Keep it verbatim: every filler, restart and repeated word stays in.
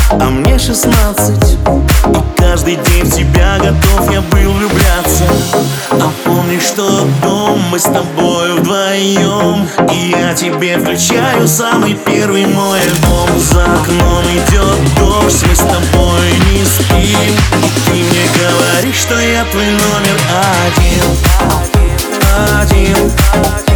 а мне шестнадцать. И каждый день в тебя готов я был влюбляться. А помнишь тот дом, мы с тобой вдвоем, и я тебе включаю самый первый мой альбом. За окном идет дождь, мы с тобой не спим, и ты мне говоришь, что я твой номер один. Один.